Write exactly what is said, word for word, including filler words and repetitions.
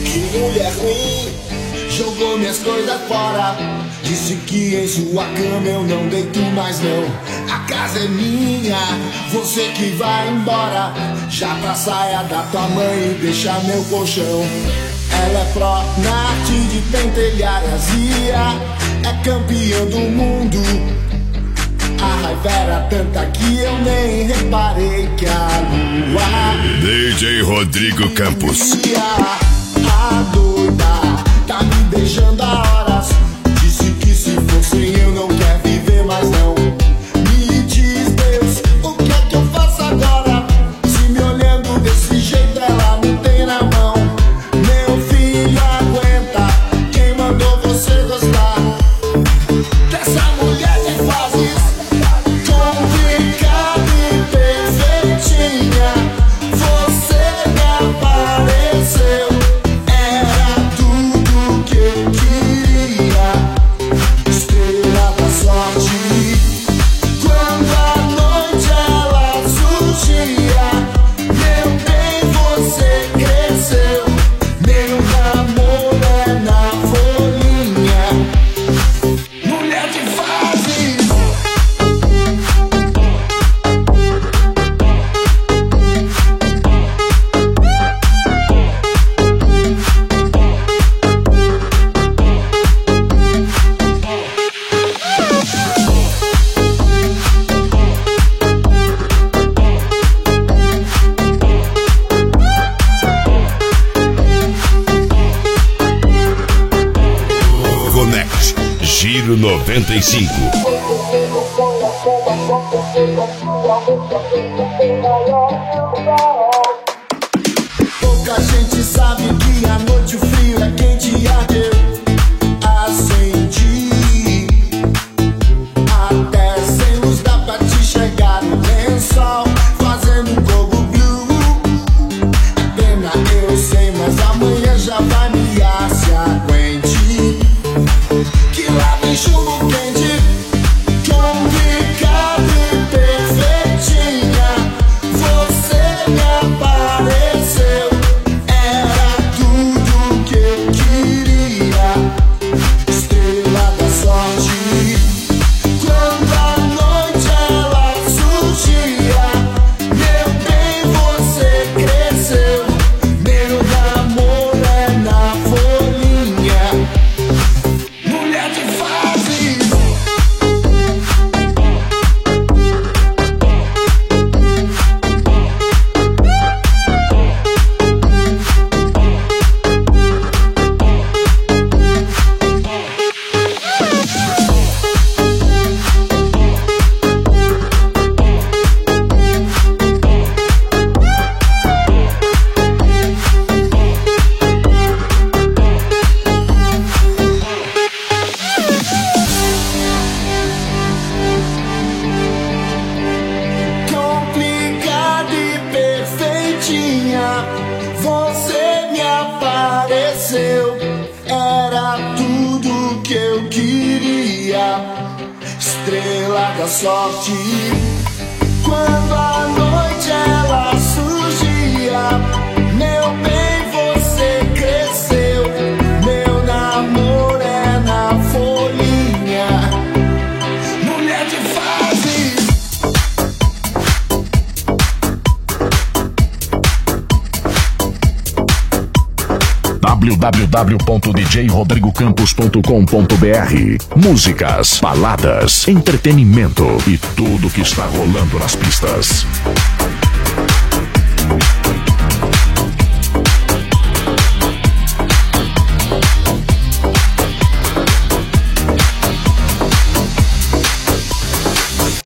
Que mulher ruim, jogou minhas coisas fora. Disse que em sua cama eu não deito mais não. A casa é minha, você que vai embora. Já pra saia da tua mãe e deixa meu colchão. Ela é pró na arte de pentelhar azia. É campeã do mundo. A raiva era tanta que eu nem reparei que a lua D J Rodrigo Campos. A doida tá me beijando há horas. Disse que se fosse eu não quer viver mais não. Me diz Deus, o que é que eu faço agora? Se me olhando desse jeito ela não tem na mão. Meu filho aguenta, quem mandou você gostar dessa mulher de fases complicada e perfeitinha? Você me apareceu, era tudo que eu queria. Estrela da sorte, quando a noite ela surgia. Meu bem, você cresceu, meu amor é na folhinha. Mulher de fases. Connect Giro noventa e cinco. Pouca gente sabe que à noite o frio é quente e ardeu. Acendi até sem luz, dá pra te chegar no lençol fazendo um gogo blue. É pena, eu sei, mas amanhã já vai me ar, se aguente. Que lá vem chumbo quente, complicada e perfeitinha. Você me apareceu, era tudo que eu queria. Estrela da sorte, quando a noite ela surgia. Meu bem, você cresceu, meu amor é na folhinha. Mulher de fases. Complicada e perfeitinha, você me apareceu, era tudo que eu queria. Estrela da sorte, quando a noite ela surgia. Meu bem, você cresceu, meu namoro é na folhinha. Mulher de fases. w w w ponto d j rodrigo campos ponto com ponto b r. Músicas, baladas, entretenimento e tudo que está rolando nas pistas.